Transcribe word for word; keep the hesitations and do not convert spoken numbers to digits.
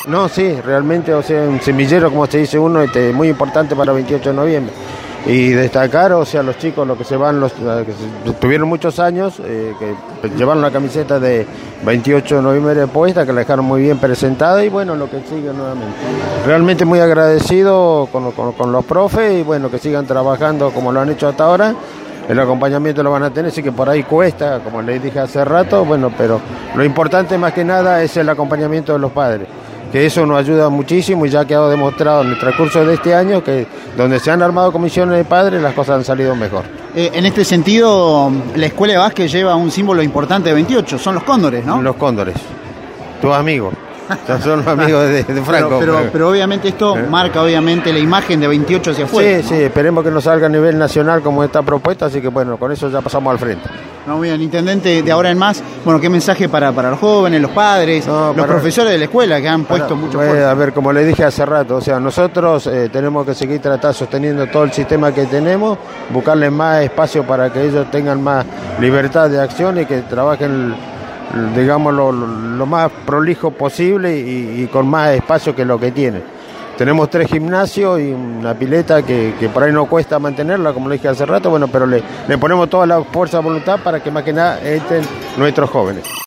No, sí, realmente, o sea, un semillero, como se dice uno, este, muy importante para el veintiocho de noviembre. Y destacar, o sea, los chicos, los que se van, los que se, tuvieron muchos años, eh, que llevaron la camiseta de veintiocho de noviembre puesta, que la dejaron muy bien presentada, y bueno, lo que sigue nuevamente. Realmente muy agradecido con, con, con los profes, y bueno, que sigan trabajando como lo han hecho hasta ahora. El acompañamiento lo van a tener, sí que por ahí cuesta, como les dije hace rato, bueno, pero lo importante más que nada es el acompañamiento de los padres, que eso nos ayuda muchísimo y ya ha quedado demostrado en el transcurso de este año que donde se han armado comisiones de padres las cosas han salido mejor. Eh, en este sentido, la escuela de básquet lleva un símbolo importante de veintiocho, son los cóndores, ¿no? Los cóndores, tus amigos. Son los amigos de, de Franco. Pero, pero, pero obviamente esto ¿Eh? marca obviamente la imagen de veintiocho hacia afuera. Sí, ¿no? Sí, esperemos que nos salga a nivel nacional como está propuesta, así que bueno, con eso ya pasamos al frente. No, muy bien, intendente, de ahora en más, bueno, ¿qué mensaje para, para los jóvenes, los padres, no, los para, profesores de la escuela que han puesto para, mucho esfuerzo? A ver, como le dije hace rato, o sea, nosotros eh, tenemos que seguir tratando, sosteniendo todo el sistema que tenemos, buscarles más espacio para que ellos tengan más libertad de acción y que trabajen, digamos, lo, lo más prolijo posible y, y con más espacio que lo que tienen. Tenemos tres gimnasios y una pileta que, que por ahí no cuesta mantenerla, como le dije hace rato, bueno, pero le, le ponemos toda la fuerza de voluntad para que más que nada estén nuestros jóvenes.